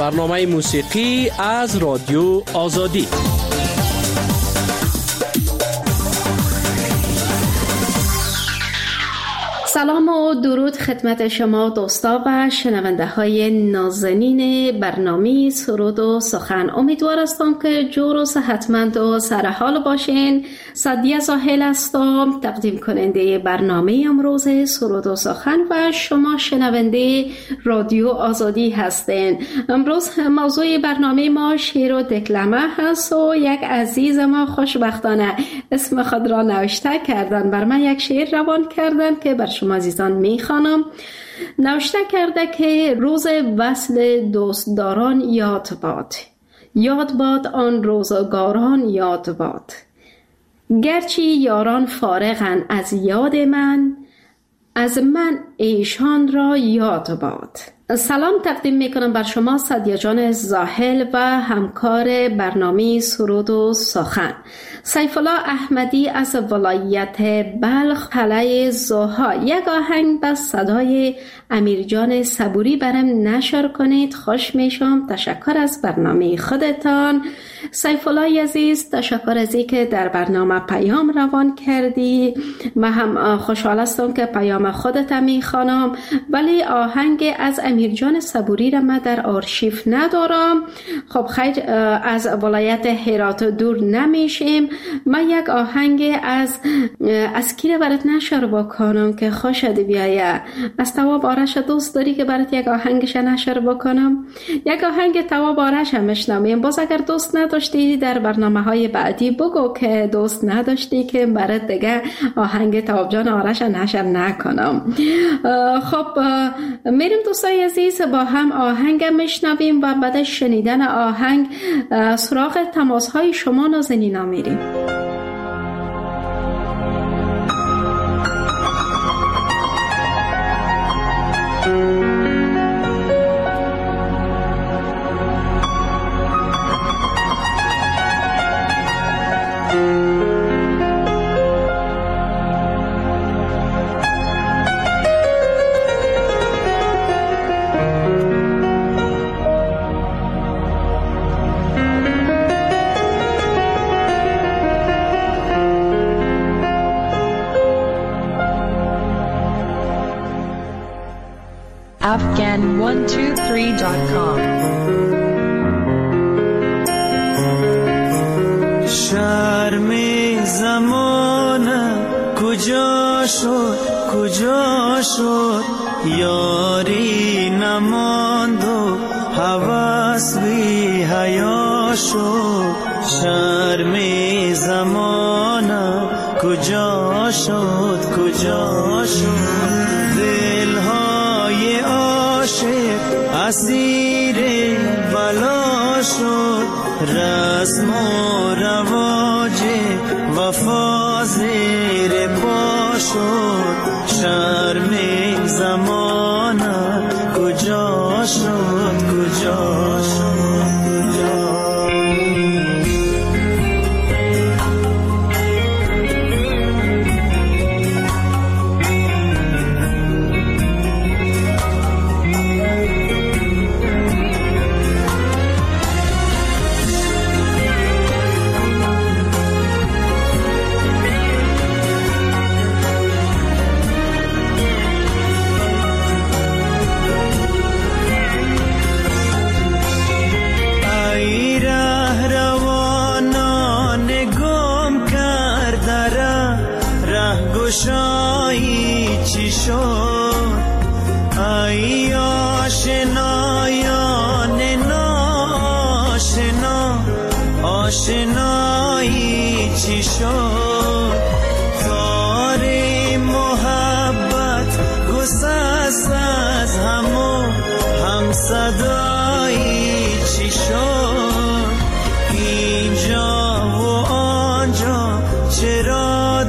برنامه موسیقی از رادیو آزادی. سلام و درود خدمت شما دوستا و شنونده های نازنین برنامه سرود و سخن. امیدوار هستم که جور و صحتمند و سرحال باشین. سعدیه زاهل هستم، تقدیم کننده برنامه امروز سرود و سخن و شما شنونده رادیو آزادی هستین. امروز موضوع برنامه ما شعر و دکلمه هست و یک عزیز ما خوشبختانه اسم خود را نوشته کردن، بر من یک شعر روان کردن که بر شما عزیزان میخوانم. نوشته کرده که روز وصل دوستداران یاد باد، یاد باد آن روزگاران یاد باد، گرچه یاران فارغن از یاد من، از من ایشان را یاد باد. سلام تقدیم میکنم بر شما سعدیه جان زاهل و همکار برنامه سرود و سخن. سیف الله احمدی از ولایت بلخ قلعه زوها یک آهنگ به صدای امیر جان صبوری برام نشر کنید، خوش میشم. تشکر از برنامه خودتان سیف الله عزیز، تشکر از اینکه در برنامه پیام روان کردی. من هم خوشحال هستم که پیام خودت میخوانم، ولی آهنگ از امیر جان صبوری را من در آرشیو ندارم. خب خیر، از ولایت هرات دور نمیشیم. من یک آهنگ از کی را برات نشر بکنم که خوشت بیایه؟ از تواب آرش دوست داری که برات یک آهنگش نشر بکنم؟ یک آهنگ تواب آرش هم میشنویم. باز اگر دوست نداشتی در برنامه های بعدی بگو که دوست نداشتی که برات دیگه آهنگ تواب جان آرش نشر نکنم. خب میریم دوستای عزیز با هم آهنگ میشنویم و بعد شنیدن آهنگ سراغ تماس های شما نازنینا میریم. Afghan123.com. شرم زمانه کجا شد کجا شد، یاری نماند و هوس بی حیا شد. شرم زمانه کجا شد کجا شد، دلهای عاشق اسیر بلا شد. رسم و رواج وفا زیر پا شد. شرم زمانه کجا شد کجا شد کجا. گشایی چی شد، ای آشنایان ناشنا، آشنایی چی شد. تار محبت گسست از هم صدایی چی شد. اینجا و آنجا چرا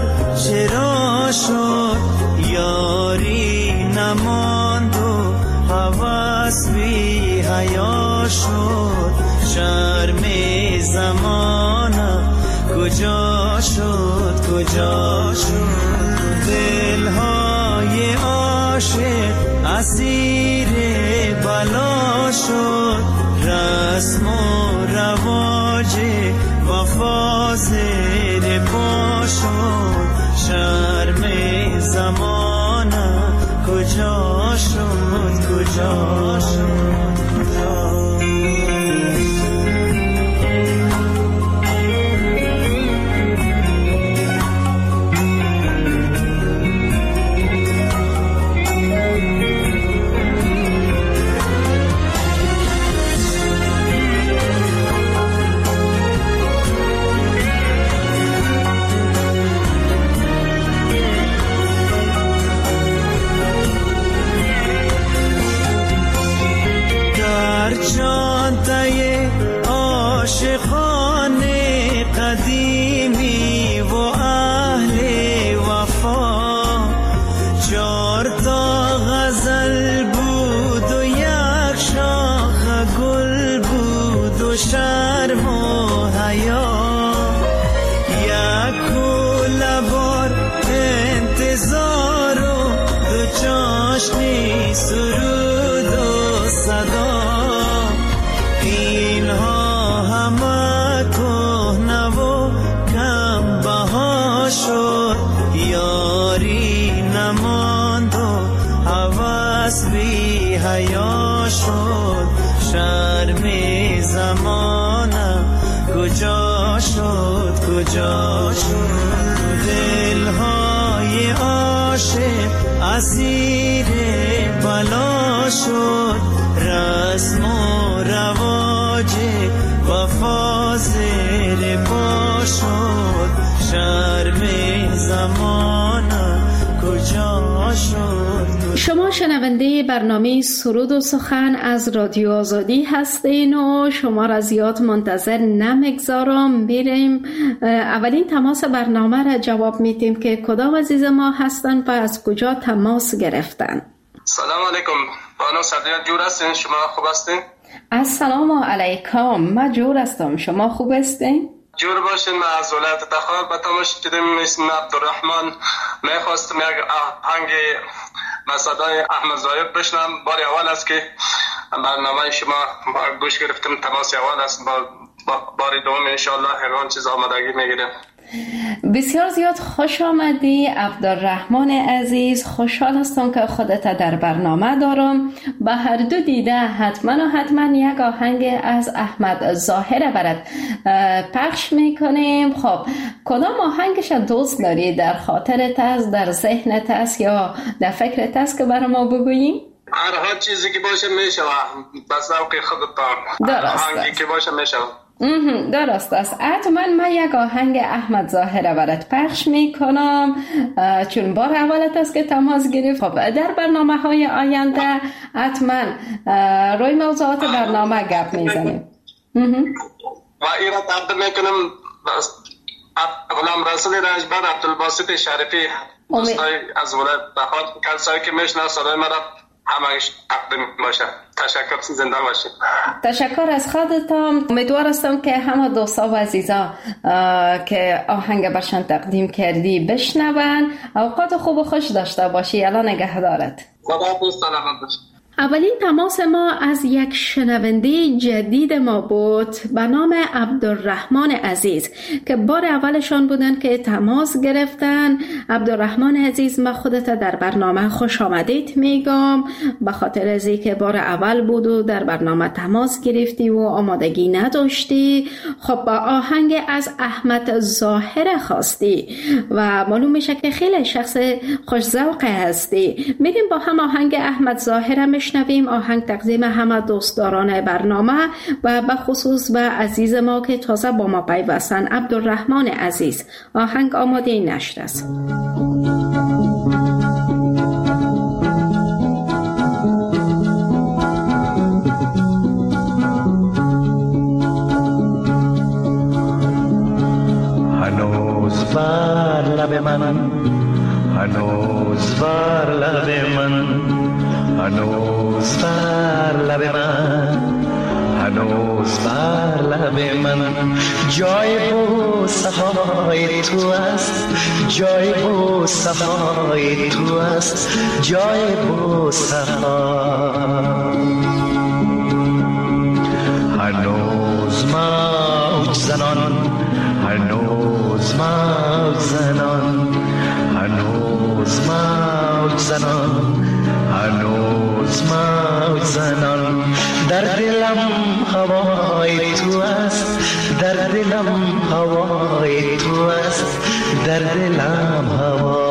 شد، یاری نماند و هوس بی حیا شد. شرم زمانه کجا شد کجا شد، دلهای عاشق اسیر بلا شد، رسم و رواج وفا زیر پا شد، شرم زمانه کجا شد کجا شد کجا. عاشقانه قدیمی و اهل وفا، 4 تا غزل بود و 1 شاخ گل بود و شرم و حیا، 1 کوله بار انتظار و 2 چاشنی سرود و صدا. اینها همه کهنه و کم بها شد، یاری نماند و هوس بی حیا شد، شرم زمانه کجا شد کجا شد. دلهای عاشق اسیر بلا شد، رسم و رواج وفا زیر پا شد، شرم زمانه کجا شد. شما شنونده برنامه سرود و سخن از رادیو آزادی هستین و شما را زیاد منتظر نمیگذارم. بریم اولین تماس برنامه را جواب میدیم که کدام عزیز ما هستن و از کجا تماس گرفتن. سلام علیکم بانو صدیق، جور هستین؟ شما خوب هستین؟ السلام علیکم، من جور هستم، شما خوب هستین؟ جور باشین. من از ولایت تخار به تماس کردم. اسم عبدالرحمن. میخواستم یک آهنگ صدای احمد ظاهر بشنم. بار اول است که برنامه شما گوش گرفتم، تماس اول است. بار دوم انشاءالله هر چیز آمادگی میگیرم. بسیار زیاد خوش آمدی عبدالرحمن عزیز. خوشحال هستم که خودت در برنامه دارم. به هر دو دیده حتما یک آهنگ از احمد ظاهر برات پخش میکنیم. خب کدام آهنگش دوست داری؟ در خاطرت است، در ذهنت است یا در فکرت است که برای ما بگوییم؟ هر چیزی که باشه میشه، بس ذوق خودت. آهنگی که باشه میشه. درست است. حتما من یک آهنگ احمد ظاهر برات پخش میکنم چون بار اولت است که تماس گرفت. خب در برنامه های آینده حتما روی موضوعات برنامه گپ میزنیم. و این را تقدیم میکنم غلام رسول رنجبر، عبدالباسط شریفی، دوستای از ولایت تخار، کسایی که میشناسن صدای مرا همش تقدیم باشه. تشکر، زنده باشید. تشکر از خودتان. امیدوار هستم که همه دوستا و عزیزا که آهنگ برشان تقدیم کردی بشنون. اوقات خوب و خوش داشته باشی. الان نگهدارت. خدا سلامت باشی. اولین تماس ما از یک شنونده جدید ما بود به نام عبدالرحمن عزیز که بار اولشان بودن که تماس گرفتن. عبدالرحمن عزیز، من خودت در برنامه خوش آمدید میگم به خاطر از اینکه بار اول بود و در برنامه تماس گرفتی و آمادگی نداشتی. خب با آهنگ از احمد ظاهر خواستی و معلوم میشه که خیلی شخص خوش ذوق هستی. میریم با هم آهنگ احمد ظاهر میشنویم. آهنگ تقدیم همه دوستداران برنامه و به خصوص به عزیز ما که تازه با ما پیوستن، عبدالرحمن عزیز. آهنگ آماده نشت است. هنوز بر لب من، هنوز بر لب من، هنوز بر لب من، هنوز بر لب من جای بوسه های هوای تو است، جای بوسه های تو است، جای بوسه ها. هنوز موج زنان، هنوز موج زنان، هنوز موج زنان، هنوز موج زنان. در دلم هوای تو است، در دلم هوای تو است، در دلم هوا.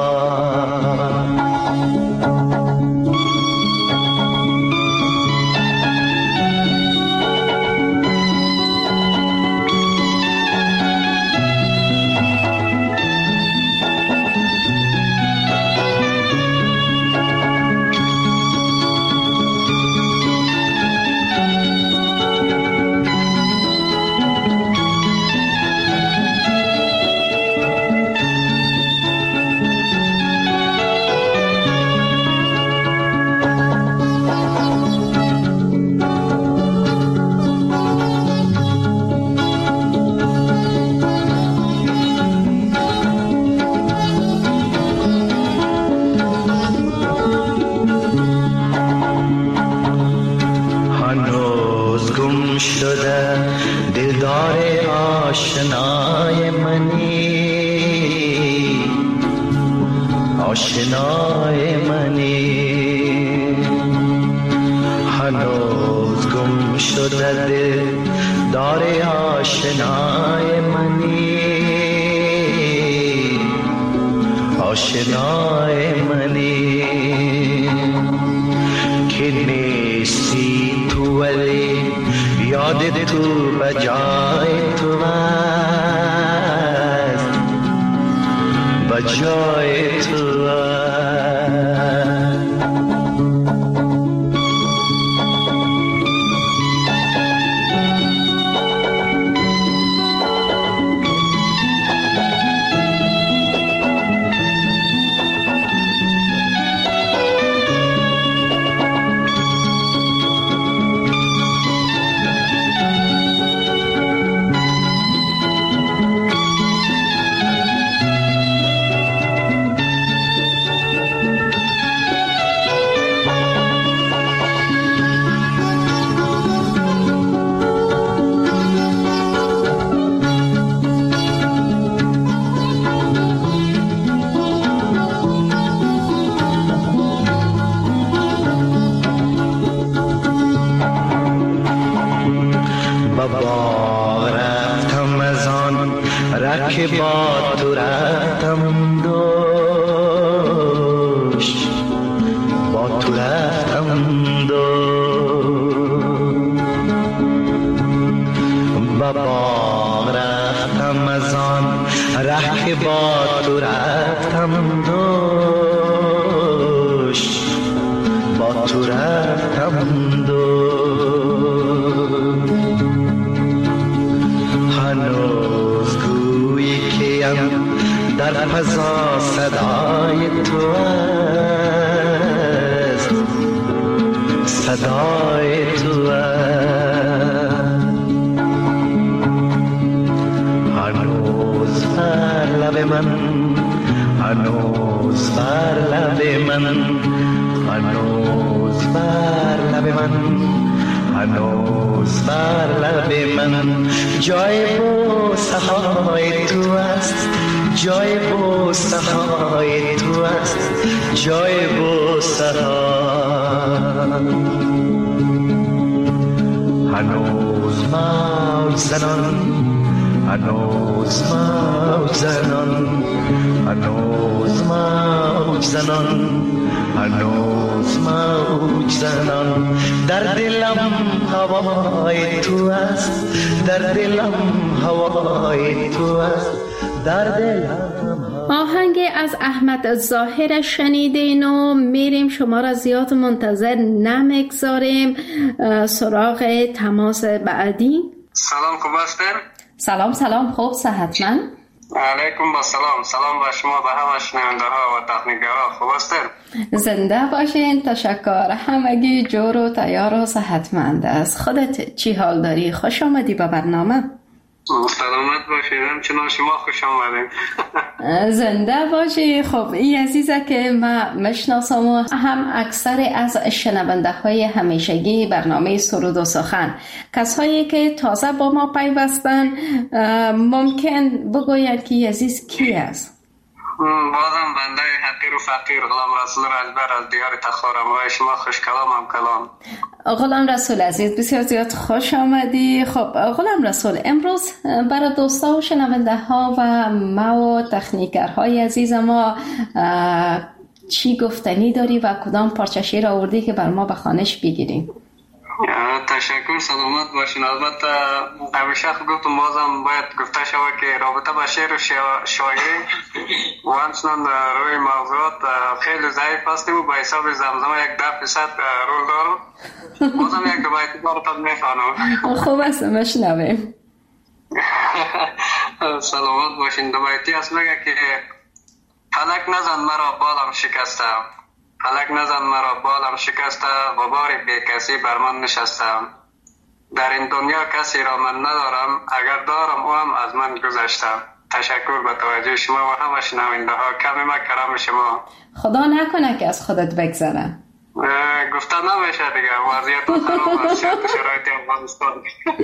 آشنای منی، آشنای منی. هنوز گم شده دل دار آشنای منی، آشنای منی. که نیستی تو ولی یاد تو بجای تو است، بجای تو است. که با تو رفتم دوش، با تو رفتم دوش. با باغ رفتم از آن ره که با تو رفتم دوش، با تو رفتم دوش. هنوز در فضا صدای تو است، صدای تو است. هنوز بر لب من، هنوز بر لب من، هنوز بر لب من، هنوز بر لب من. جای بوسه های تو است، جای بوسه های تو است، جای بوسه ها. هنوز موج زنان، هنوز موج زنان، هنوز موج زنان، هنوز موج زنان. در دلم هوای تو است، در دلم هوای تو است، در دلم. آهنگ از احمد ظاهر شنیدین و میریم شما را زیاد منتظر نمیگذاریم. سراغ تماس بعدی. سلام، خوب هستین؟ سلام خوب، صحتمند؟ علیکم با سلام با شما، به همه شنونده ها و تکنیک‌ها. خوب هستین؟ زنده باشین، تشکر. همگی جور و تیار و صحتمند است. خودت چی حال داری؟ خوش آمدی به برنامه. سلامت باشید، همچنان شما خوش آمدید. زنده باشی. خب این عزیزه که من مشناسم و هم اکثر از شنونده های همیشگی برنامه سرود و سخن، کسایی که تازه با ما پیوستن، ممکن بگوید که عزیز کی است؟ بازم بنده حقیر و فقیر غلام رسول رجبر از دیار تخارم و شما خوش کلامم کلام. غلام رسول عزیز بسیار زیاد خوش آمدی. خب غلام رسول، امروز برای دوستا و شنونده ها و ما و تکنیکرهای عزیز ما چی گفتنی داری و کدام پارچه شعر آوردی که بر ما به خوانش بگیریم؟ تشکر، سلامت باشین. البته همیشه گفتم بازم باید گفته شود که رابطه با شعر و شاعری و همچنان روی موضوعات خیلی ضعیف هستیم و با حساب زمزمه 10% رول دارم. بازم یک دو بیتی براتون میخوانم. خوب است، مشنویم. سلامت باشین. دو بیتی است میگه که فلک نزن مرا بالم شکسته، فلک نزن مرا بالم شکسته، غبار بی کسی بر من نشستم. در این دنیا کسی را من ندارم، اگر دارم او هم از من گذشتم. تشکر به توجه شما و همه شنونده ها. کمی ما کرم شما. خدا نکنه که از خودت بگذره. گفتن نمیشه دیگه، وضعیت خراب است شرایط افغانستان.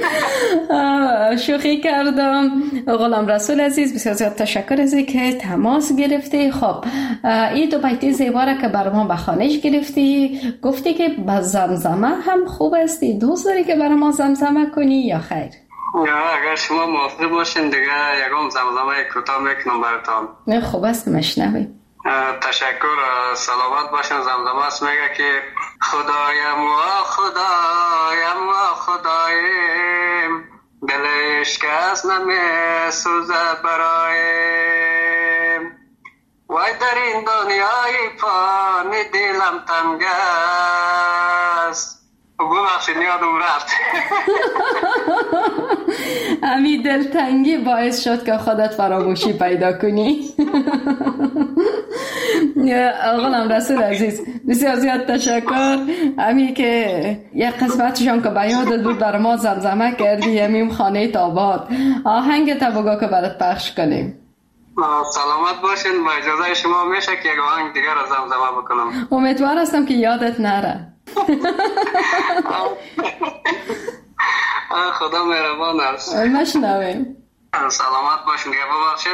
شوخی کردم. غلام رسول عزیز بسیار زیاد تشکر از که تماس گرفتی. خب این دو بیتی زیبا را که بر ما به خوانش گرفتی، گفتی که با زمزمه هم خوب استی. دوست داری که بر ما زمزمه کنی یا خیر؟ یا اگر شما موافق باشین دیگه یکم زمزمه کوتاه میکنم براتون. نه خوب است، مشنویم. تشکر، سلامت باشن. زمزمه است میگه که خدایم و خدایم و خدایم، دل عشق از نمی سوزه برایم، وای در این دنیای فانی دلم تنگ است. ببخشید یادم رفت. امی دلتنگی باعث شد که خودت فراموشی پیدا کنی. غلام رسول عزیز بسیار زیاد تشکر. امی که یک قسمتشان که به یادت بود بر ما زمزمه کردی، امیم خانه تاباد. آهنگ تا بگو که برات پخش کنیم. سلامت باشین. با اجازه شما میشه که یک آهنگ دیگر را زمزمه بکنم؟ امیدوار هستم که یادت نره. خدا مهربان است. مشنویم. سلامت باشین. دیگه ببخشین.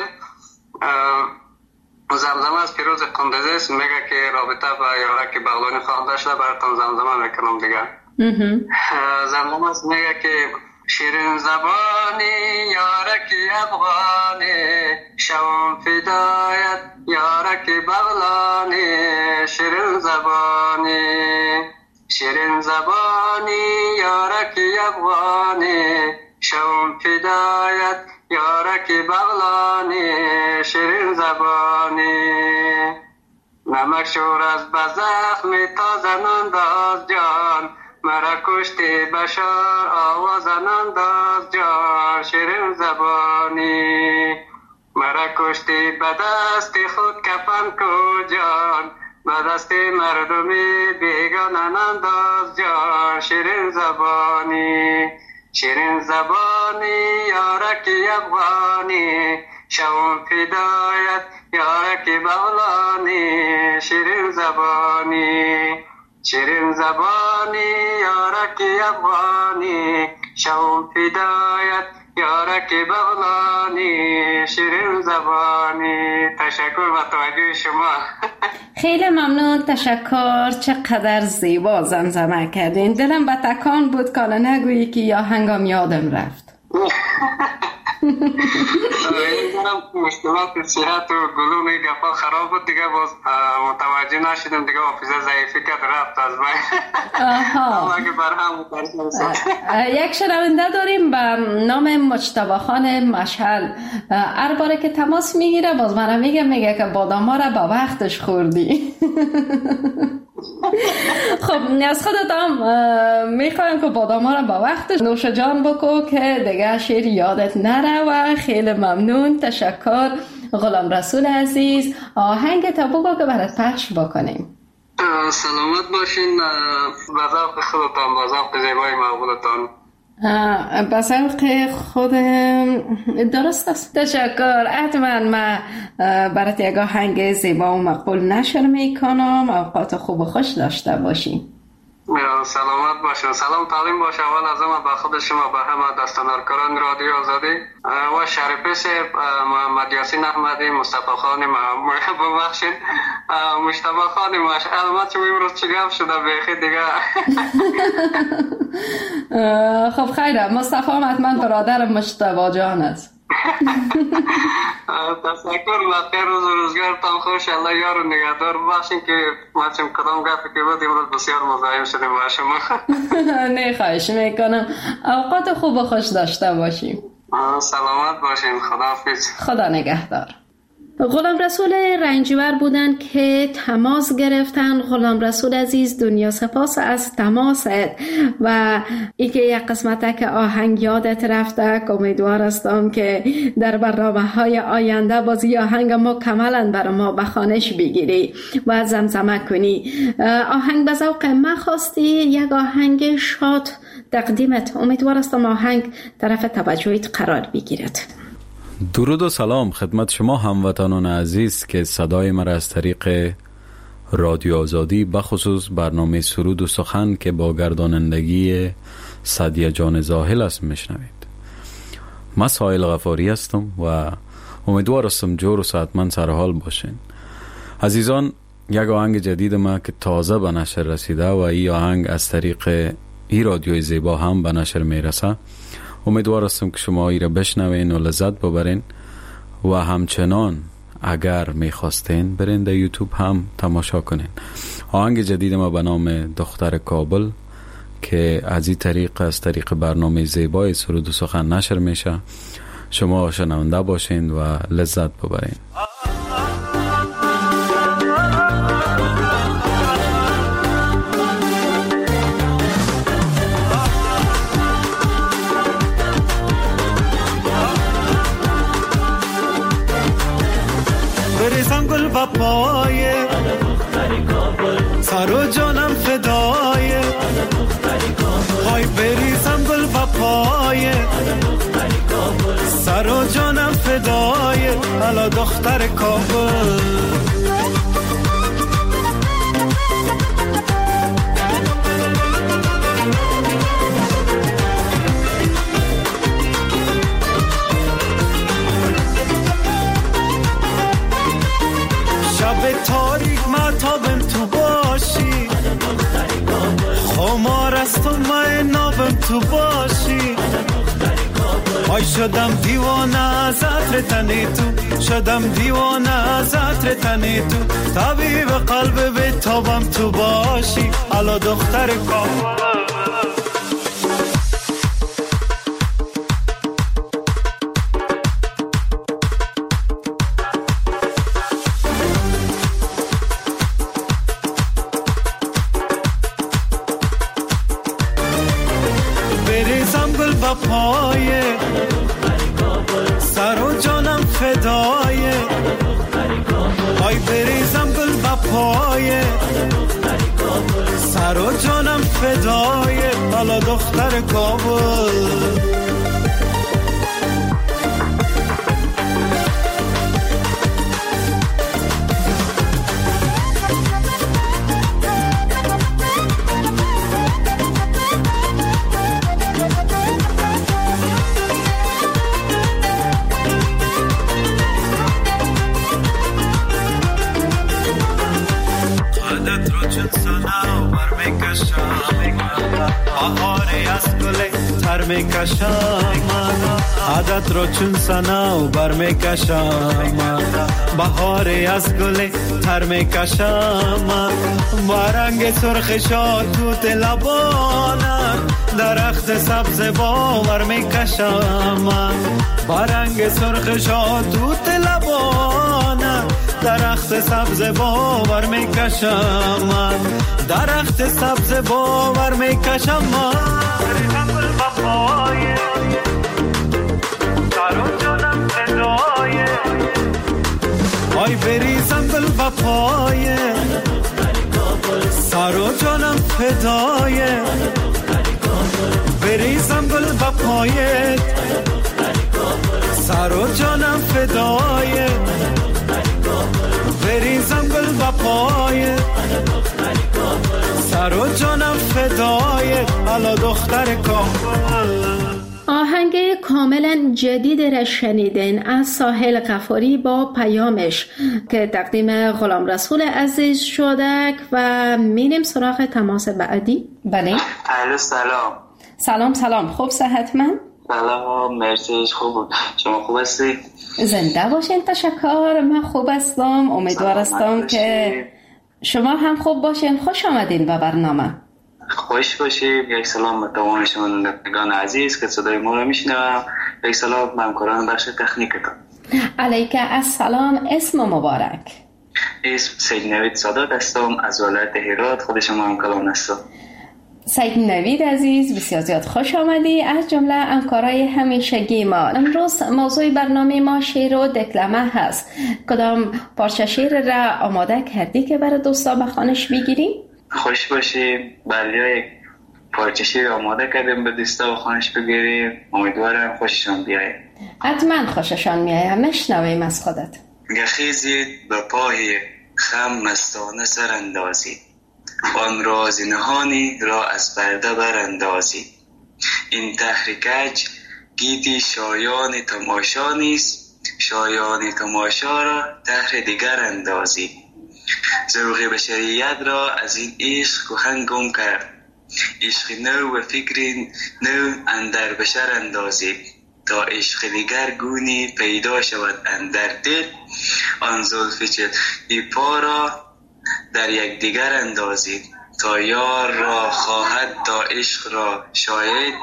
زمزمه از پیروز قندزی است، میگه که رابطه با یارک بغلانی خوانده شده، براتون زمزمه میکنم دیگه. زمزمه است میگه که شیرین زبانی یارک افغانی، شوم فدایت یارک بغلانی. شیرین زبانی، شیرین زبانی یارک افغانی، شوم فدایت یارک بغلانی. شیرین زبانی نمک شور از بزخم تازن انداز جان، مرا کشتی بشار آوازن انداز جان. شیرین زبانی مرا کشتی به دست خود کفن کو جان، به دست مردمی بیگان انداز جان. شیرین زبانی، شیرین زبانی یارک افغانی، شوم فدایت یارک بغلانی. شیرین زبانی، شیرین زبانی یارک افغانی، شوم فدایت یارک بغلانی. شیرین زبانی. تشکر و توجه شما. خیلی ممنون، تشکر. چقدر زیبا زمزمه کردین. دلم به تکان بود که نگویی که یا هنگام یادم رفت. مشکلات صحت و گلوم گفا خراب بود دیگه، باز متوجه نشدم دیگه، حافظه ضعیفی که رفت از من. یک شنونده داریم به نام مجتبی خان مشعل. هر باره که تماس میگیره باز من میگه که باداما را با وقتش خوردی. خب از خودت هم میخوایم که باداما را با وقتش نوش جان بکو که دیگه شعر یادت نره. و خیلی ممنون، تشکر غلام رسول عزیز. آهنگ تا بگو که برات پخش بکنیم. سلامت باشین. با ذوق خودتان، با ذوق زیبای مقبولتان. به ذوق خود درست است. تشکر. حتما من برات یک آهنگ زیبا و مقبول نشر میکنم. اوقات خوب و خوش داشته باشیم. سلامت باشه. سلام تعلیم باشه. اول از همه به خود شما، به همه دستاندرکاران رادیو آزادی و شریفیس محمد یاسین احمدی، مصطفی خان ببخشید مصطفی خان البته امروز چه گپ شده بخیر دیگه. خب خیره، مصطفی هم حتما برادر مصطفی جان است. تشکر. بخیر، روز و روزگارتان خوش. الله یار و نگهدار باشین که ما چون کدام گپی که بود امروز بسیار مزاحم شدیم با شما. نه خواهش میکنم. اوقات خوب و خوش داشته باشیم. سلامت باشین. خداحافظ. خدا نگهدار. غلام رسول رنجبر بودن که تماس گرفتن. غلام رسول عزیز، دنیا سپاس از تماست و اینکه یک قسمت که آهنگ یادت رفته. امیدوار هستم که در برنامه‌های آینده بازی آهنگ مکملاً برای ما به خوانش بگیری و زمزمه کنی. آهنگ به ذوق من خواستی، یک آهنگ شاد تقدیمت. امیدوار هستم آهنگ طرف توجهت قرار بگیرد. درود و سلام خدمت شما هموطنان عزیز که صدای مرا از طریق رادیو آزادی بخصوص برنامه سرود و سخن که با گردانندگی سعدیه جان زاهل است میشنوید. من سایل غفاری هستم و امیدوار هستم جور و صحتمند سرحال باشین. عزیزان، یک آهنگ جدید ما که تازه به نشر رسیده و این آهنگ از طریق این رادیوی زیبا هم به نشر میرسه. امیدوار هستم که شما ای را بشنوین و لذت ببرین و همچنان اگر میخواستین برین در یوتیوب هم تماشا کنین. آهنگ جدید ما به نام دختر کابل که از این طریق از طریق برنامه زیبای سرود و سخن نشر میشه. شما شنونده باشین و لذت ببرین. بریزم گل و پایه سر و جانم فدایه های بریزم گل و پایه سر و جانم فدایه حالا دختر کابل. شب تاریک مطابم تو باشی، خمار است و من نابم تو باشی. آی شدم دیوانه از عطر تنی تو، شدم دیوانه از عطر تنی تو. طبیب قلب به تابم تو باشی، حالا دختر کابل. بریزم گل و پایه سر و جانم فدایه آی بریزم گل و پایه سر و جانم فدایه حالا دختر کابل. عادت رو چون سنا و بر میکشم، بهاری از گل تر میکشم. با رنگ سرخ شادوت لبانم درخت سبز باور میکشم. با رنگ سرخ شادوت لبانم درخت سبز باور میکشم. درخت سبز باور میکشم. آی بریزم گل و پایه سر و جانم فدایه. بریزم گل با پایت، سر و جانم فدایت، بریزم گل با پایت، سر و جانم فدایت، الا دختر کابل. آهنگ کاملا جدید را شنیدین از ساحل غفاری با پیامش که تقدیم غلام رسول عزیز شده و میریم سراغ تماس بعدی. بله. الو سلام. سلام. خوب صحتمند؟ سلام، مرسی. خوب. شما خوب هستی؟ زنده باشین. تشکر. من خوب هستم. امیدوار هستم که شما هم خوب باشین. خوش آمدین به برنامه. خوش باشید. یک سلام به تمام شنوندگان عزیز که صدای ما رو میشنوم. یک سلام به همکاران بخش تکنیکتون. علیک السلام. اسم مبارک؟ اسم سید نوید سادات هستم از ولایت هرات. خود شما هم کلام هستم. سید نوید عزیز، بسیار زیاد خوش آمدی. از جمله همکارای همیشگی ما، امروز موضوع برنامه ما شعر و دکلمه هست. کدام پارچه شعر را آماده کردی که برای دوستا به خوانش بگیریم؟ خوش باشید. بله، یک پارچه شعر آماده کردیم به دوستا و خوانش بگیریم. امیدوارم خوششان بیاید. حتما خوششان میاید. مشنویم از خودت. گخیزید به پای خم مستانه سر اندازید، آن راز نهانی را از پرده براندازید. این تحریکج گیتی شایان تماشا نیست، شایان تماشا را تحر دیگر اندازید. ذوق بشریت را از این عشق کهن گم کرد، عشق نو و فکر نو اندر بشر اندازید. تا عشق دیگر گونی پیدا شود اندر دل، آن زلف چلیپا پا را در یک دیگر اندازید. تا یار را خواهد تا عشق را شاید،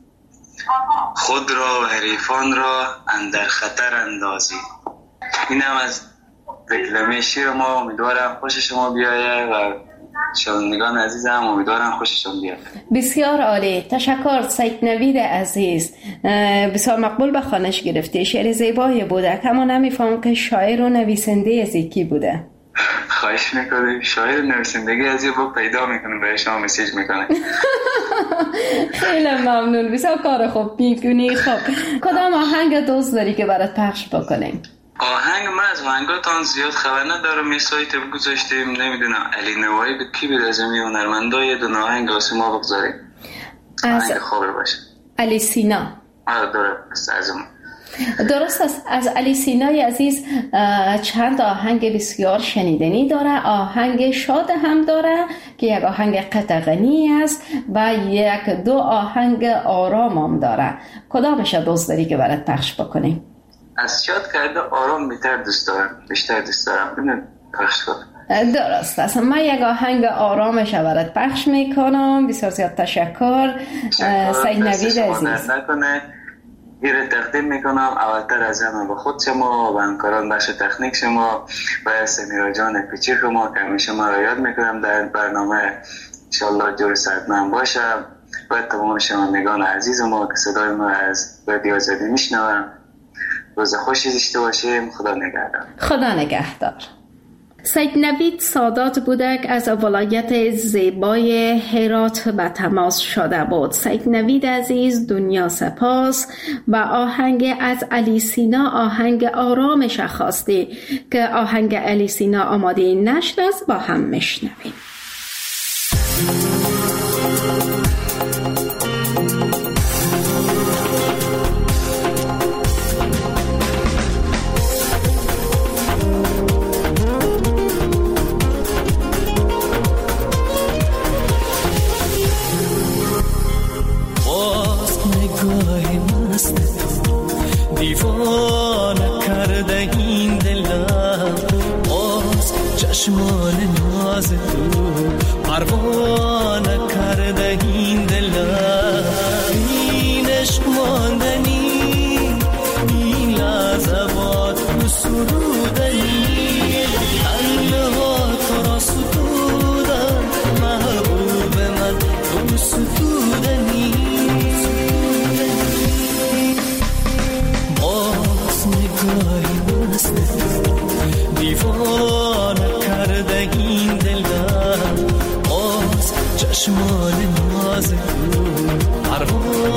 خود را و حریفان را اندر خطر اندازید. این هم از دکلمه شعر ما. امیدوارم خوش شما بیاید و شنوندگان عزیزم امیدوارم خوششون بیاد. بسیار عالی. تشکر سید نوید عزیز. بسیار مقبول به خوانش گرفتی. شعر زیبایی بوده. اما نمیفهم که شاعر و نویسنده از کی بوده. خواهش میکنم. شاعر نویسندگی از یه بک پیدا میکنم برای شما مسیج میکنه. خیلی ممنون. بسیار کار خوب میکنی. خب کدام آهنگ دوست داری که برات پخش بکنیم؟ آهنگ من از آهنگاتان زیاد خبر ندارم. یه سایت گذاشتیم، نمیدونم علی نوایی به کی بده از این هنرمندا یه دونه آهنگ واسه ما بگذاریم. آهنگ خوبه باشه. علی سینا. درست است. از علی سینای عزیز چند آهنگ بسیار شنیدنی داره. آهنگ شاد هم داره که یک آهنگ قطغنی است و یک دو آهنگ آرام هم داره. کدامش دوست داری که برات پخش بکنیم؟ از شاد کرده آرام بیشتر دوست دارم. ببینید پخش کنم. درست است. من یک آهنگ آرامش برات پخش میکنم. بسیار زیاد تشکر سید نوید عزیز. ایره تقدیم میکنم اولتر از همه به خود شما و همکاران بخش تکنیک شما و سمیرا جان کوچیک شما که همیشه ما را یاد میکنم در برنامه. انشالله جور صحتمند باشم و تمام شنوندگان عزیز ما که صدای ما از رادیو آزادی میشنوم. روز خوشی داشته باشیم. خدا نگهدار. خدا نگهدار. سید نوید سادات بودک از ولایت زیبای هرات به تماس شده بود. سید نوید عزیز، دنیا سپاس. و آهنگ از علی سینا، آهنگ آرامش خواستی که آهنگ علی سینا آماده نشد است. با هم میشنویم. دیوانه کرده این دلم، باز چشمان ناز تو پروانه کرده این دلم. این عشق ماندنی، این لحظات رو سرودنی، تنها تو را ستودن محبوب من، تو ستودنی. دیوانه کرده این دلم، باز چشمان ناز تو پروانه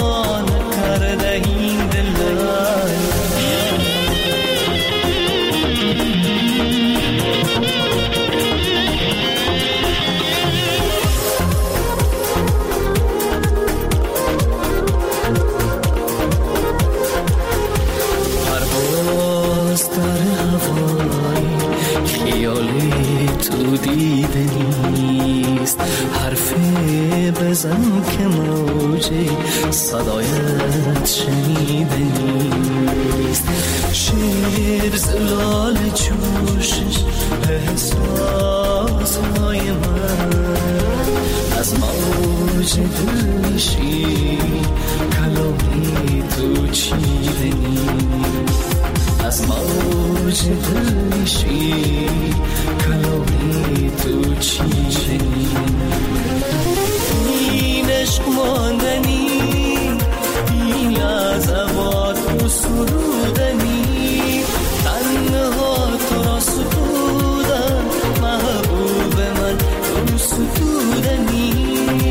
دیده نیست، حرفی بزن که موج صدایت شنیده نیست. شیر زلال جوشش احساس های من از موج دل میشی، کلامی تو چیده نیست. از موج دل میشی، کلامی تو چیده نیست. این عشق ماندنی، این لحظات تو سرودنی، تنها تو را سپودن، محبوب من تو ستودنی.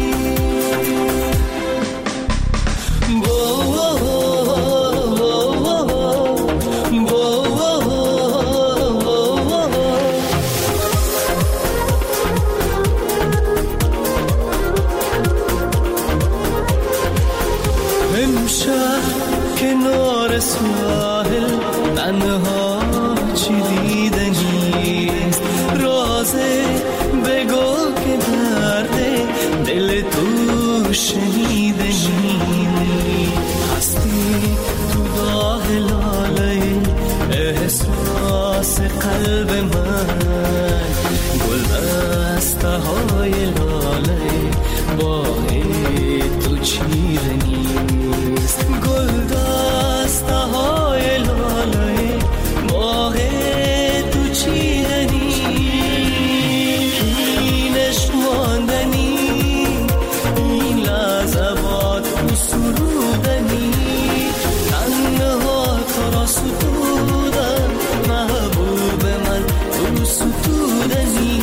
کنار ساحل تنها چی دیده نیست، رازه بگو که درد دل تو شنیده نیست. هستی تو داغ لاله احساس قلب من، گل دسته های لاله باه تو چیده نیست. گل دسته های لاله باه تو چیده نیست. این عشق ماندنی، این لحظات تو سرودنی، تنها تو را ستودن، محبوب من تو ستودنی.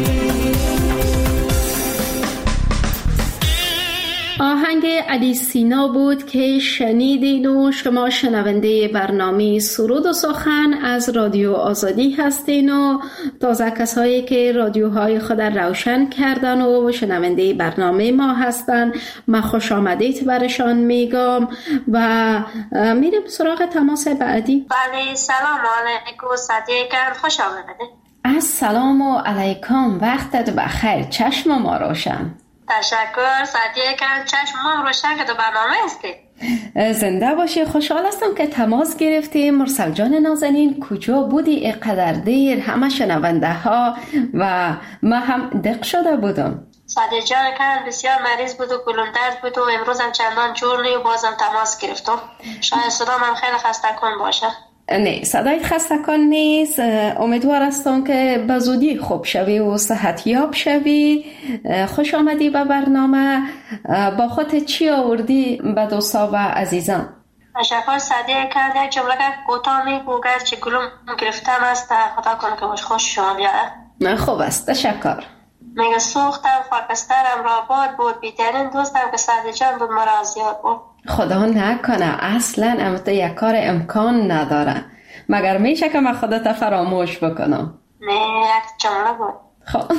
آهنگ علی سینا بود که شنیدین و شما شنونده برنامه سرود و سخن از رادیو آزادی هستین و تازه کسایی که رادیوهای خود روشن کردن و شنونده برنامه ما هستن، من خوش آمدید برشان میگم و میریم سراغ تماس بعدی. بله، سلام علیکم صدیقان، خوش آمدید. السلام علیکم، وقتت بخیر، چشم ما روشن. تشکر صدیقان، چشم ما روشن که تو برنامه هستی. زنده باشی. خوشحال هستم که تماس گرفتیم. مرسل جان نازنین کجا بودی اینقدر دیر؟ همه شنونده ها و ما هم دق شده بودم. صدیق جان کن بسیار مریض بود و گلوم درد بود و امروز هم چندان جور نی و بازم تماس گرفتم. شاید صدام هم خیلی خسته کن باشه. نه، صدایت خسته کن نیست. امیدوار هستم که به زودی خوب شوی و صحت یاب شوی. خوش آمدی به برنامه. با خودت چی آوردی به دوستا و عزیزان؟ تشکر صدیق کرد. یک جمله کوتاه میگو گرچه گلوم گرفتم است، خدا کنه که باش خوش شما بیاره. خوب است، تشکر. میگه سوختم خاکسترم را باد بود، بیترین دوستم که صدیق جان بود مرا زیاد بود. خدا نکنه، اصلا امت یک کار امکان نداره، مگر میشه که من خودت فراموش بکنم؟ نه، یک جمله بود. خب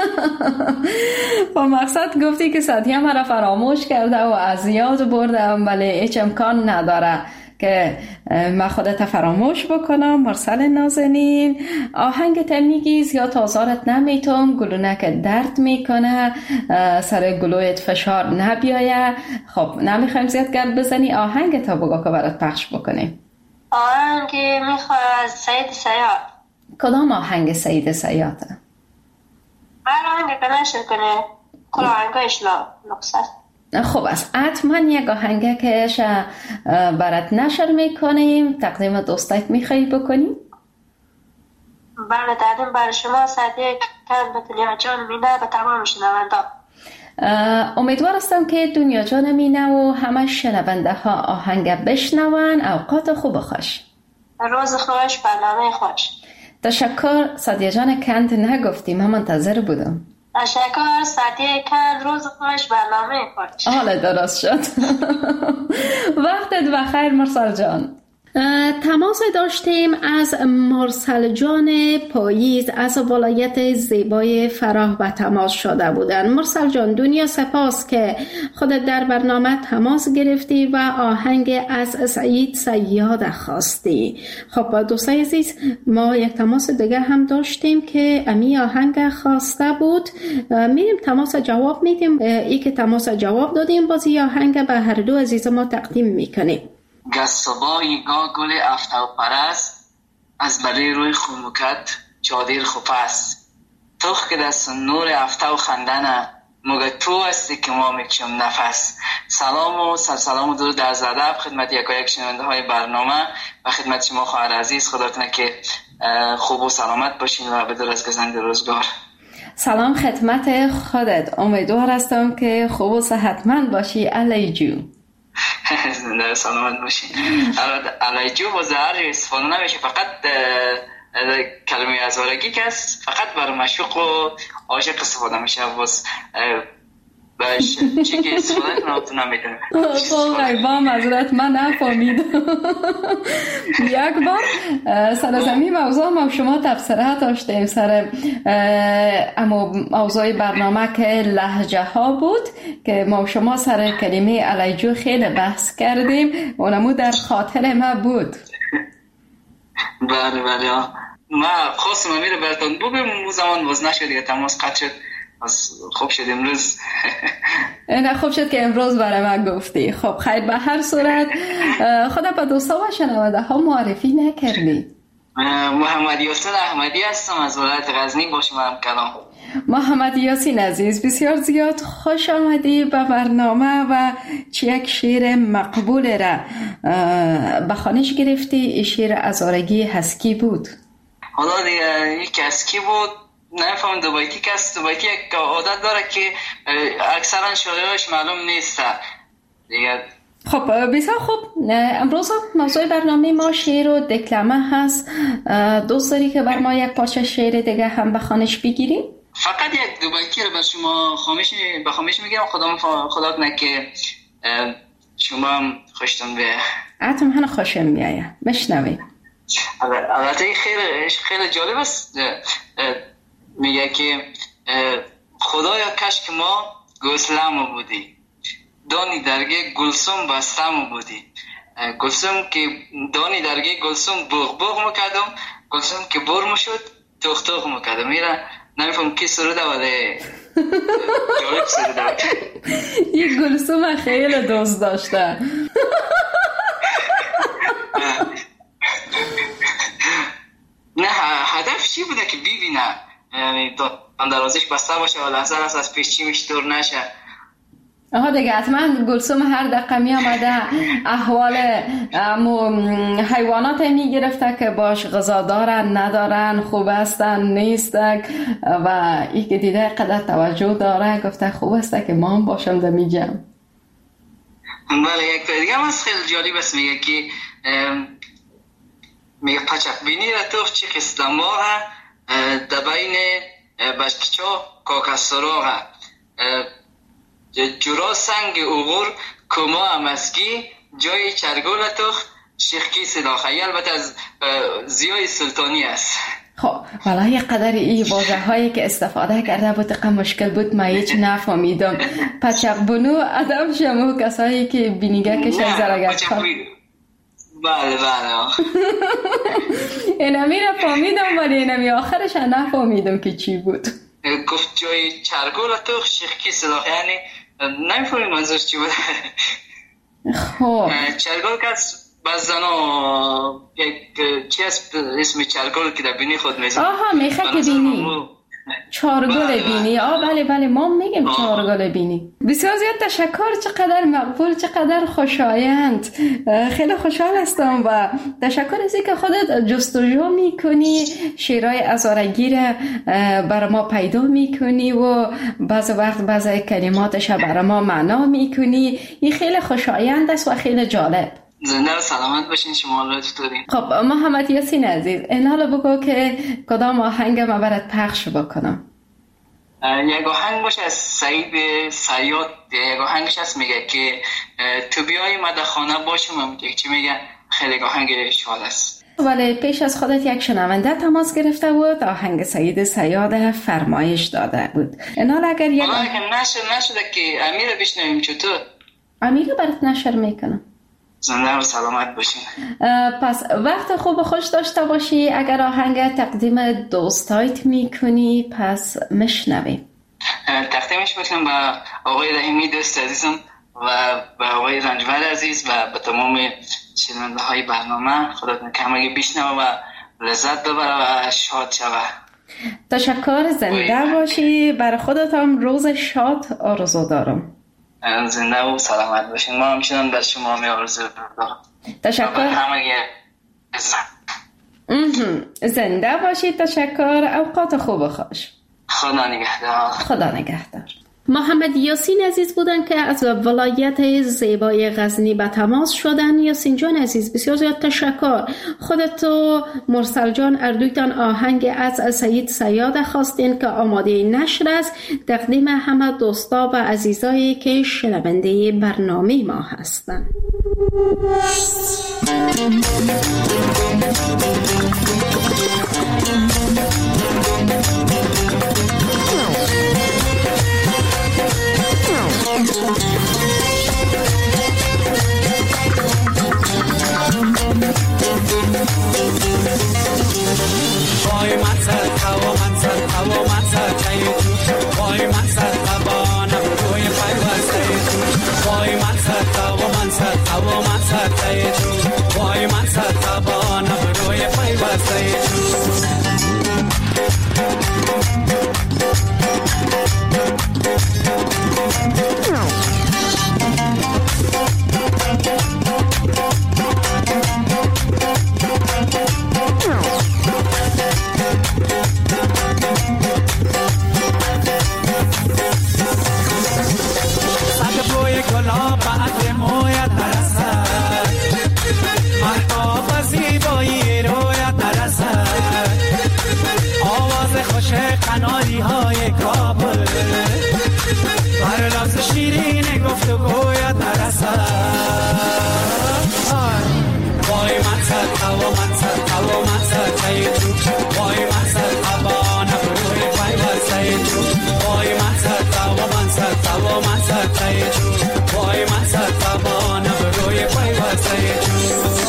با مقصد گفتی که صدیه مرا فراموش کرده و از یاد بردم، ولی هیچ امکان نداره که من خودت فراموش بکنم. مرسل نازنین، آهنگت میگی زیاد آزارت نمیتم، گلونه که درد میکنه، سر گلویت فشار نبیایه. خب نمیخوایم زیاد گرد بزنی، آهنگت بگو که برات پخش بکنیم. آهنگ میخواد از سید سیاد. کدام آهنگ سید سیاده؟ هر آهنگ که نشر کنه، کل آهنگایش نقصد. خوب است، حتما یک آهنگه که برات نشر میکنیم، تقدیم دوستایت میخوایی بکنیم؟ بله، تقدیم برای شما صدیق کن به دنیا جان مینه، به تمام شنونده. امیدوار هستم که دنیا جان مینه و همه شنونده ها آهنگ بشنون. اوقات خوب خوش. روز خوش، برنامه خوش. تشکر صدیق جان کند نگفتیم، من منتظر بودم. تشکر صدیق کن، روز خوش، برنامه خوش. حالا درست شد. وقتت بخیر مرسل جان. تماس داشتیم از مرسل جان پاییز از ولایت زیبای فراه به تماس شده بودند. مرسل جان، دنیا سپاس که خودت در برنامه تماس گرفتی و آهنگ از سعید صیاد خواستی. خب دوستای عزیز، ما یک تماس دیگه هم داشتیم که امی آهنگ خواسته بود. میریم تماس جواب میدیم. ای که تماس جواب دادیم بازی آهنگ به هر دو عزیز ما تقدیم میکنیم. گستبایی گا گل افتو پرست از بله روی خموکت چادر خوپست توخ که دست نور افتو خندنه مگه تو هستی که ما میکشم نفس. سلام و سلام و درود از ادب خدمت یک شنونده های برنامه و خدمت شما خواهر عزیز. خدا کنه که خوب و سلامت باشین و بدور از گزند روزگار. سلام خدمت خودت، امیدوار هستم که خوب و صحتمند باشی علی جو. سلامت باشین. علی جو با زهر استفاده نمیشه، فقط کلمه ازارگی که است فقط برای مشوق و عاشق استفاده میشه. باش چی که استفاده کنم تو نمیدونم. با معذرت من نفهمیدم. یک بار سرزمین موضوع ما شما تبصره داشتیم سر موضوع برنامه که لهجه ها بود که ما شما سر کلمه علیجو خیلی بحث کردیم. اونمو در خاطر ما بود. بله ما خواستم امیر براتون بگم اون زمان باز نشد دیگه، تماس قطع شد. خوب شد امروز. نه خوب شد که امروز برای من گفتی. خب خیر، به هر صورت خدا به دوستا و شنونده ها معرفی نکردی. محمد یاسین احمدی هستم از ولایت غزنی، با شما هم کلام. محمد یاسین عزیز، بسیار زیاد خوش آمدی به برنامه و یک شعر مقبول را به خوانش گرفتی. شعر ازارگی هسکی بود. حالا دیگه یک هسکی بود، نفهم دو بیتی که است. دو بیتی یک عادت داره که اکثرا شعرهاش معلوم نیست دیگه. خب بسیار خوب، امروز موضوع برنامه ما شعر و دکلمه هست. دوست داری که بر ما یک پارچه شعر دیگه هم به خوانش بگیریم؟ فقط یک دو بیتی رو بر شما خامش میگیرم. خدا کنه که شما هم خوشتون بیایه. حتما من خوشم میایه، مشنویم. البته خیلی جالب است. میگه که خدایا کاش که ما گوسلم بودی، دانی درگه گلسوم بستم بودی. گلسوم که دانی درگه گلسوم بوغ میکردم، گلسوم که برم شد توخ میکردم. میره نمیفهم کی سروده ولی جالب سروده. یک گلسوم خیلی دوست داشته. نه هدف چی بوده که ببینه دروازش بسته باشه و لحظه از پیش چیمش دور نشه. آها دیگه حتما گلسوم هر دقیقه می آمده احوال حیوانات می گرفته که باش غذا دارن ندارن، خوب هستن نیستن و ای که دیده قدر توجه داره گفته خوب است که ما هم باشم در می جمع. بله یک دیگه هم از خیلی جالب است. میگه که میگه پچک بینی را توخ چی خستماغه دبین بشکچا کاکستراغه جورا سنگ اوغور کما امسکی جای چرگول توخ شیخکی صداخه. البته از زیای سلطانی است. خب والا یک قدر ای واژه هایی که استفاده کرده بود دقیقا مشکل بود، ما هیچ نفهمیدم. پچق بنو ادم شمو کسایی که بینیگه کشن زرگت کن. بله اینمی را فهمیدم ولی اینمی آخرش نفهمیدم که چی بود. گفت جای چرگول تو شیخکی صداخه، یعنی نمیفهمیم منظور چی بود. خب چرگول که بعض زنا چی هست اسم چرگول که در بینی خود میزن؟ آها میخه که بینی چارگل بینی. بله ما میگیم چارگل بینی. بسیار زیاد تشکر، چقدر مقبول، چقدر خوشایند. خیلی خوشحال هستم و تشکر از اینکه خودت جستجو میکنی، شعرهای ازارگی را برای ما پیدا میکنی و بعض وقت بعض کلماتش برای ما معنا میکنی. این خیلی خوشایند است و خیلی جالب. زنده و سلامت باشین شما لطف دارین. خب محمد یاسین عزیز، این حالا بگو که کدام آهنگ ما برات پخش بکنم. یک آهنگ باشه از سعید صیاد. یک آهنگش هست میگه که تو بیای من در خانه باشم. میگه چی میگه؟ خیلی آهنگ شاد است. ولی پیش از خودت یک شنونده تماس گرفته بود، آهنگ سید صیاد فرمایش داده بود. اینال اگر یک نشده که امیر بشنویم چطور؟ امیر برات نشر میکنم. زنده و سلامت باشین. پس وقت خوب و خوش داشته باشی. اگر آهنگ تقدیم دوستایت میکنی پس میشنویم. تقدیمش میکنم به آقای رحیمی دوست عزیزم و به آقای رنجبر عزیز و به تمام شنونده های برنامه. خدا کمگی بشنوه و لذت ببره و شاد شوه. تشکر. زنده باشی. برای خودت هم روز شاد آرزو دارم. زنده و سلامت باشین. ما همچنان بر شما می آرزو دارم. تشکر. زنده باشی. تشکر. اوقات خوب و خوش. خدا نگهدار. خدا نگهدار. محمد یاسین عزیز بودن که از ولایت زیبای غزنی به تماس شدن. یاسین جان عزیز بسیار زیاد تشکر. خودت و مرسل جان اردویتان آهنگ از سید صیاد خواستین که آماده نشر است. تقدیم همه دوستا و عزیزایی که شنونده برنامه ما هستند. وای من سر قوا من سر قوا من سر تو وای من سر قوا نبروی پیوسته تو وای من سر قوا من سر قوا من سر تو وای من سر قوا نبروی پیوسته تو قناری های کابل بر لفظ شیرین گفت و گوید نرسد. وای من سر قوا من سر قوا من سر تو وای من سر قوا نبروی پیوسته تو وای من سر قوا من سر قوا من سر تو وای من سر قوا نبروی پیوسته تو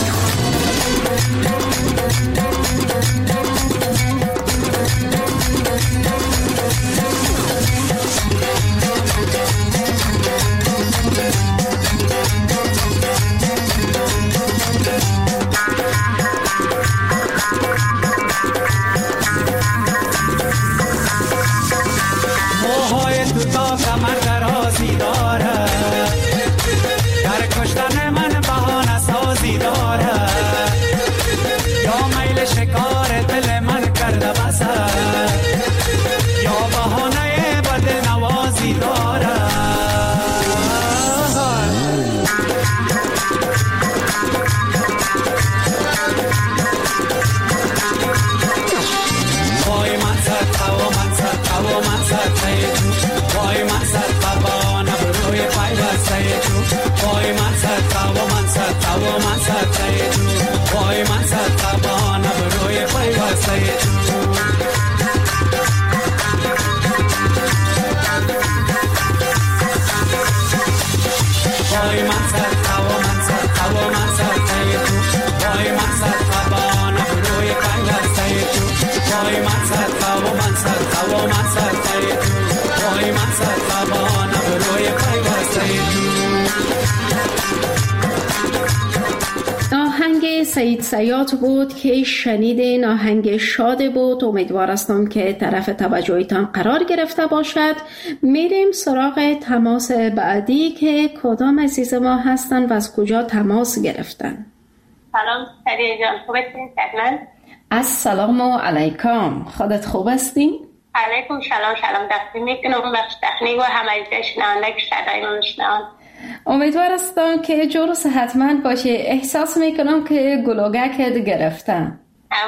سید صیاد بود که شنیدین. آهنگ شاد بود. امیدوار هستم که طرف توجهتان قرار گرفته باشد. میریم سراغ تماس بعدی که کدام عزیز ما هستن و از کجا تماس گرفتن. سلام سریع جان، خوب هستین؟ سلام. السلام علیکم. خودت خوب هستی؟ علیکم سلام. سلام دستی میکنم بخش تکنیک و همه شنونده که صدای من میشنون. امیدوار هستم که جور و صحتمند باشی. احساس میکنم که گلوگکت گرفتم.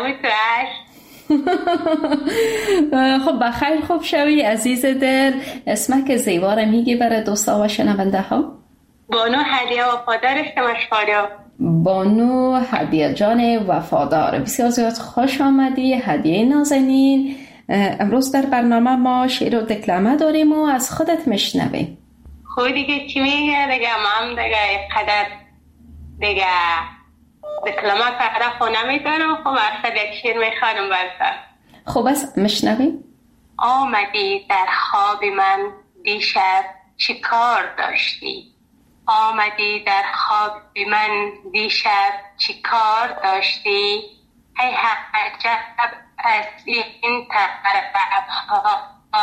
خب بخیر خوب شوی عزیز دل. اسمک زیبا رو میگی برای دوستا و شنونده ها؟ بانو هدیه و پادرش مشکاریا. بانو هدیه جان وفادار. بسیار زیاد خوش آمدی هدیه نازنین. امروز در برنامه ما شعر و دکلمه داریم و از خودت میشنویم. خب دیگه چی میگه دیگه؟ من دیگه قدر دیگه دکلمه فقط خونه میدارم. خب اصلا یک شعر میخوانم برسن. خب بس میشنویم. آمدی در خواب من دیشب چی کار داشتی؟ آمدی در خواب من دیشب چی کار داشتی؟ ای عجب از این طرفها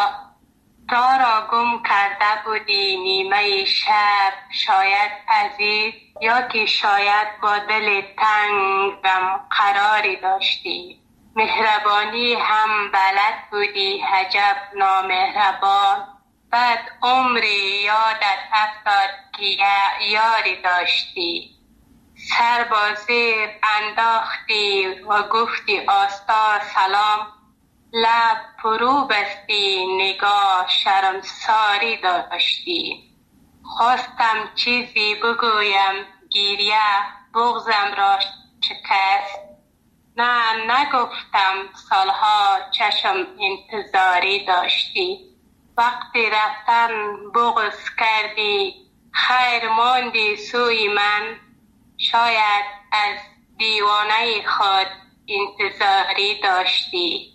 را گم کرده بودی نیمه شب. شاید عزیز یا که شاید با دل تنگم قراری داشتی. مهربانی هم بلد بودی عجب نامهربان. بعد عمری یادت افتاد که یاری داشتی. سر با زیر انداختی و گفتی آستا سلام. لب فرو بستی نگاه شرمساری داشتی. خواستم چیزی بگویم گریه بغزم را شکست. نه نگفتم سالها چشم انتظاری داشتی. وقتی رفتن بغض کردی خیر ماندی سوی من. شاید از دیوانه خود انتظاری داشتی.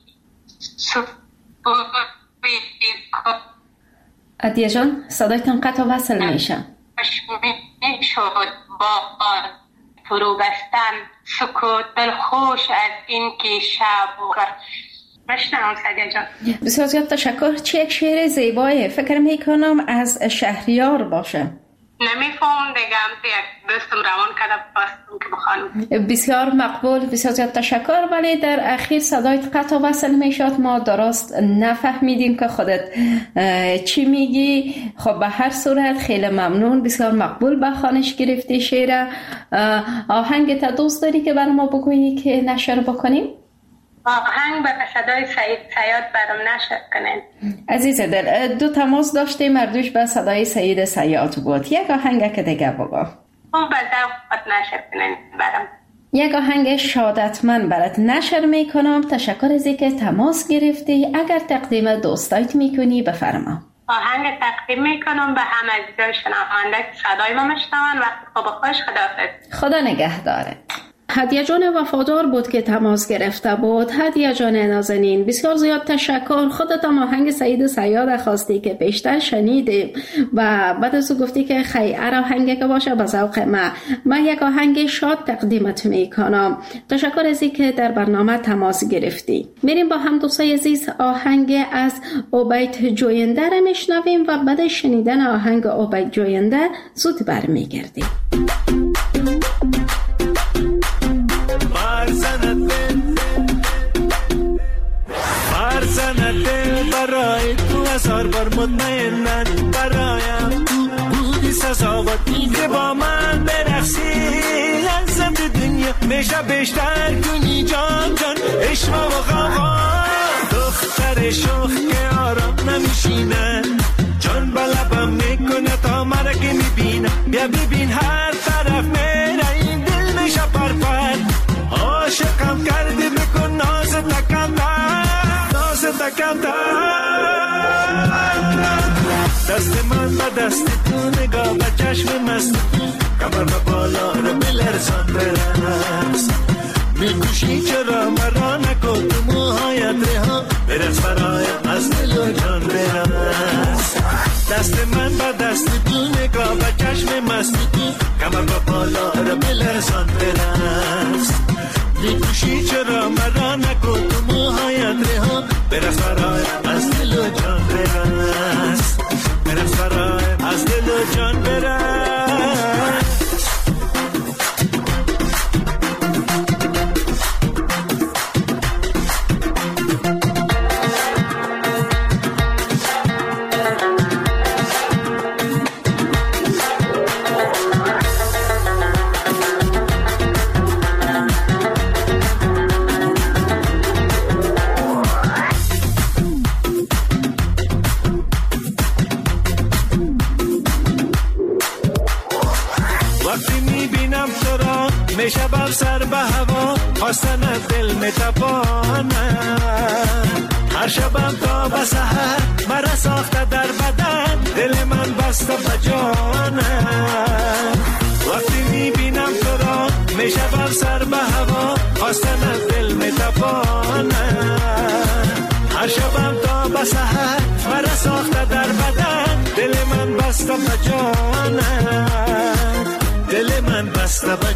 هدیه جان صدایتان قطع وصل میشه. شد با فرو بستن سکوت دلخوش از این که شب بشنم. هدیه جان بسیار زیاد تشکر. چه یک شعر زیبایه. فکر میکنم از شهریار باشه. نمیفهم دیگه. یک دوستم روان کرده باستم که بخوانم. بسیار مقبول. بسیار زیاد تشکر. ولی در اخیر صدایت قطع وصل میشد. ما درست نفهمیدیم که خودت چی میگی. خب به هر صورت خیلی ممنون. بسیار مقبول به خوانش گرفتی شعر. آهنگت دوست داری که برای ما بگویی که نشر بکنیم؟ آهنگ به صدای سیاد برام نشر کنین. عزیز دل دو تماس داشتیم. مردوش به صدای سید سیاد بود. یک آهنگ که دیگه بگو. اون به ذوقت نشر کنین برام. یک آهنگ شادتمند برات نشر میکنم. تشکر از اینکه تماس گرفتی. اگر تقدیم دوستایت میکنی بفرما. آهنگ تقدیم میکنم به همه عزیزان شنونده که صدای ما میشنون. وقت خوب خوش. خداحافظ. خدا نگهدارت. هدیه جان وفادار بود که تماس گرفته بود. هدیه جان نازنین بسیار زیاد تشکر. خودت هم آهنگ سعید سیاد خواستی که بیشتر شنیدیم و بعد از گفتی که خیر آهنگی که باشه به ذوق من یک آهنگ شاد تقدیمت میکنم. تشکر از اینکه در برنامه تماس گرفتی. میریم با هم دوستای عزیز آهنگ از عبید جوینده را میشنویم و بعد شنیدن آهنگ عبید جوینده زود برمیگردیم. فرزند دل برای تو هزار بار مطمئنن برایم بودی سزاوات که با من برقصی لازم دنیا میشه بیشتر کنی جان جان عشق و غوا دختر شوخ که آرام نمیشینه جان بلبم میکنه تا مرا که میبینه بیا ببین هر طرف میره این دل میشه پرپر عاشقم کردی بکن ناز تکندر دست من به دست تو نگاه به چشم مست کمر به بالا رو بلرزان برس میکوشی چرا مرا نکن تو موهایت رها برس برایم از دل و جان برس دست من به دست تو نگاه به چشم مست کمر به بالا رو بلرزان برس میکوشی چرا مرا نکن تو موهایت رها برس برایم از دل و جان برس برس برایم از دل و جان برس هر شبم تا به سحر مرا ساخته در بدن، دل من بسته به جانم. وقتی میبینم تو را میشم سر به هوا، خواستن از دل میتپانم. هر شبم تا به سحر مرا ساخته در بدن، دل من بسته به جانم. دل من بسته به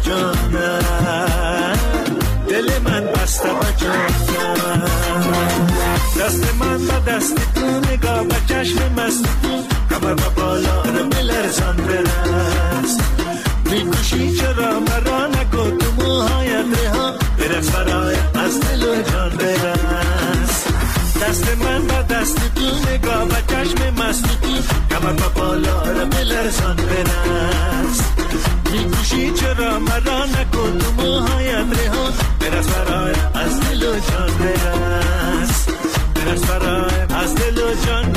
جانم، دل من بسته به جانم. دست من به دست تو، نگاه به چشم مست تو، کمر به بالا رو بلرزان برست. میکشی چرا مرا نگو تو موهایت رها، برقص برای از دل و جان برست. دست من به دست تو، نگاه به چشم مست تو، کمر به بالا رو بلرزان برست. میکشی چرا مرا نگو تو موهایت رها، برقص برای از دل و جان برست. برقص برای از دل و جان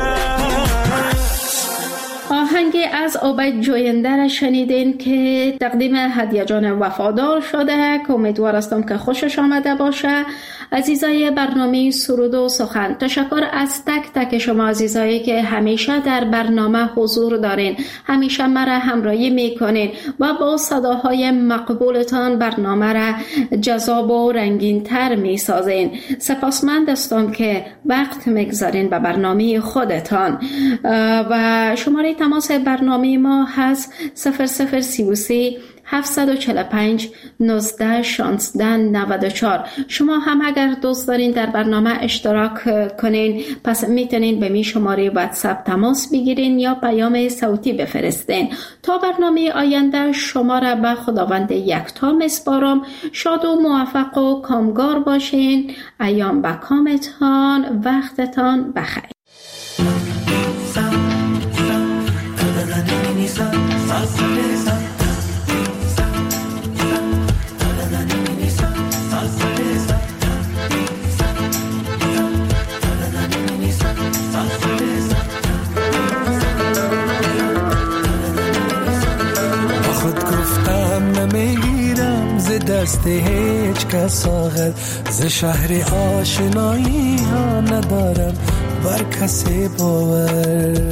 برست. آهنگی از عابد جوینده را شنیدین که تقدیم هدیه جان وفادار شده که امیدوار هستم که خوشش آمده باشه. عزیزای برنامه سرود و سخن، تشکر از تک تک شما عزیزایی که همیشه در برنامه حضور دارین، همیشه مرا همراهی میکنین و با صداهای مقبولتان برنامه را جذاب و رنگین تر میسازین. سپاسمند هستم که وقت میگذارین به برنامه خودتان. و شماره تماس برنامه ما هست 0033 745 19 16 94. شما هم اگر دوست دارین در برنامه اشتراک کنین، پس میتونین به می شماره واتساپ تماس بگیرین یا پیام صوتی بفرستین. تا برنامه آینده شما را به خداوند یکتا میسپارم. شاد و موفق و کامگار باشین. ایام به کامتان، وقتتان بخیر. دست هیچ کس آخر، ز شهر آشنایی ها ندارم بر کسی باور.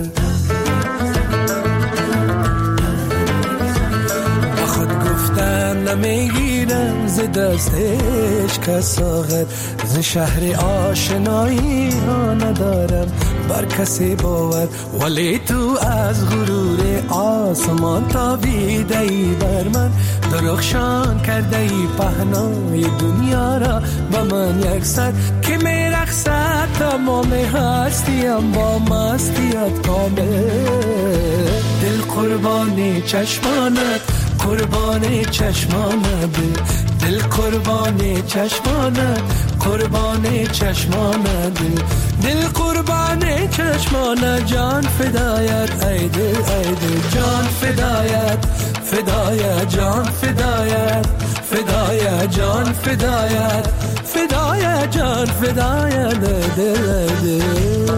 خود گفتم نمیگیرم ز دست هیچ کس آخر، ز شهر آشنایی ها ندارم بر کسی باور. ولی تو از غرور آسمان تابیده ای بر من، درخشان کرده ای پهنای دنیا را با من یکسر، که میرقصد تمام هستیم با مستیت کامل. دل قربان چشمانت، قربان چشمانت، دل قربان چشمانت، قربان چشمانت، دل قربان چشمانت. جان فدایت ای دل، ای دل جان فدایت، فدایت جان فدایت، فدایت جان فدایت، فدایت جان فدایت دل دل.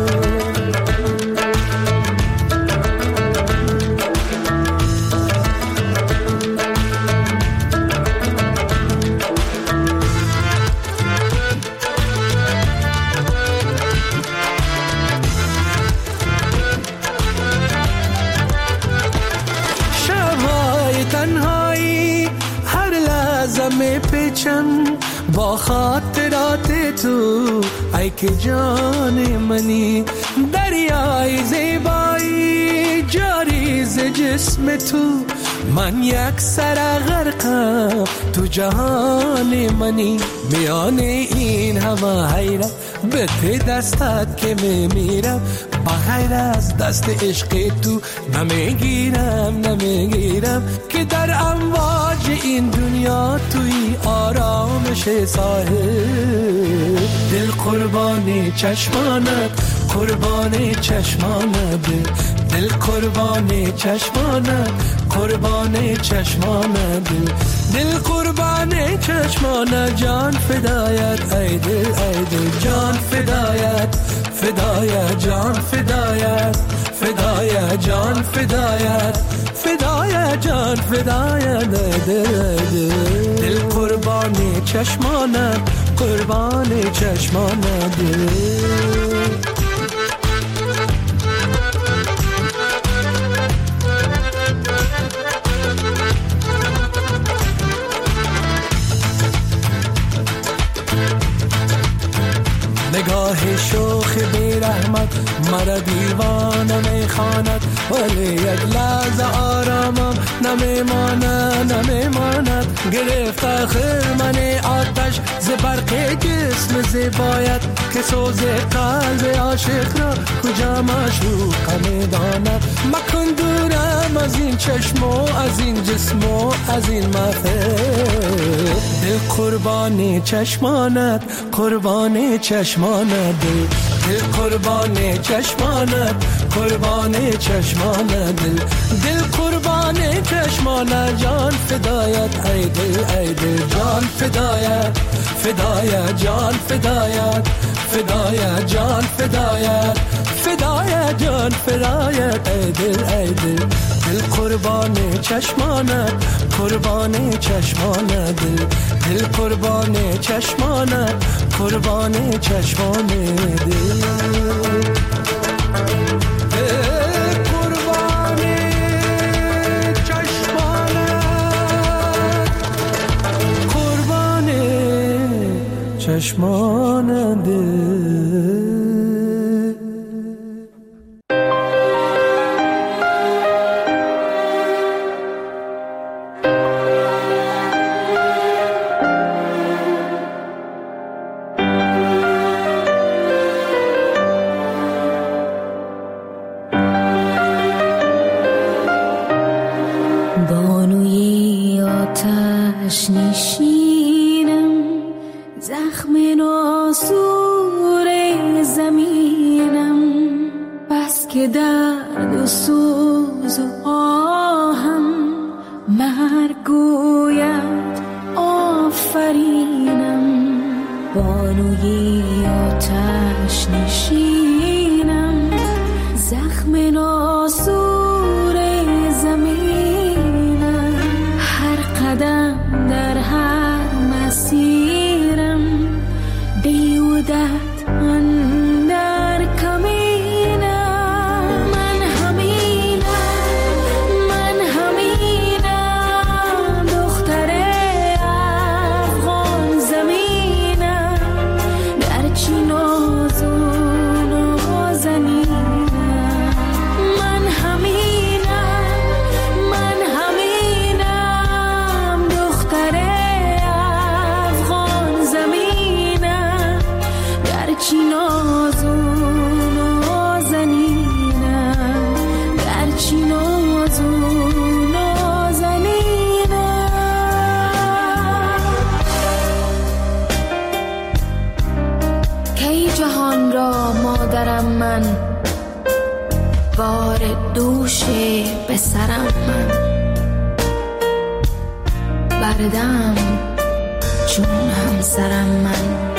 با خاطرات تو ای که جان منی، دریای زیبایی جاری ز جسم تو، من یک سر غرقم تو جهان منی. میان این همه حیرت به ته دستت که میمیرم، بغیر از دست عشق تو نمیگیرم، نمیگیرم که در امواج این دنیا توی آرامش ساحل. دل قربان چشمانت، قربان چشمانت، دل قربان چشمانت، قربان چشمانت، دل قربان چشمانت. جان فدایت ای دل، ای دل جان فدایت، فدایت جان فدایت، فدایت جان فدایت، فدایت جان فدایت دل. دل قربان چشمانت، قربان چشمانت. نگاه شوخ بی رحمت مرا دیوانه میخواند، ولی یک لحظه آرامم نمیماند. گرفت آخر من آتش ز برق جسم زیبایت، که سوز قلب عاشق را کجا معشوق میداند. مکن دورم از این چشم و از این جسم و از این مفه، دل قربان چشمانت، قربان چشمانت، دل قربان چشمانت، قربان چشمانت، دل قربان چشمانت. جان فدایت ای دل، ای دل جان فدایت، فدایت جان فدایت، فدایت جان فدایت، فدایت جان فدایت ای دل، ای دل، دل قربان چشمانت، قربان چشمانت، دل قربان چشمانت، قربان چشمان دل. چشمان دل. بانوی آتش نشینم، زخم ناسور زمینم، بس که درد و سوز و آهم مرگ گوید آفرینم. بانوی آتش نشینم، زخم ناسور زمینم، هر قدم در هر مسیرم بیودت اندر کمینم. من همینم دختر افغان زمینم، گرچه ناز و نازنینم. من همینم دختر افغان زمینم، گرچه ناز و نازنینم، گرچه ناز و نازنینم. کی جهان را مادرم من، بار دوش به سرم من، بردم چون همسرم من.